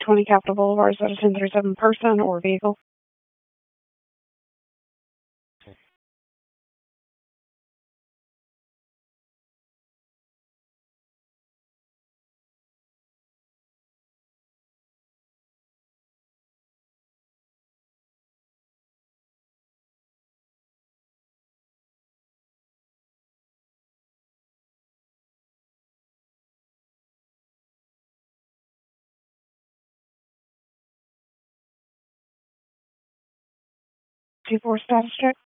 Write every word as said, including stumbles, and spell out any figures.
twenty Capitol Boulevard. Is that a ten thirty-seven person or vehicle? Two four status check.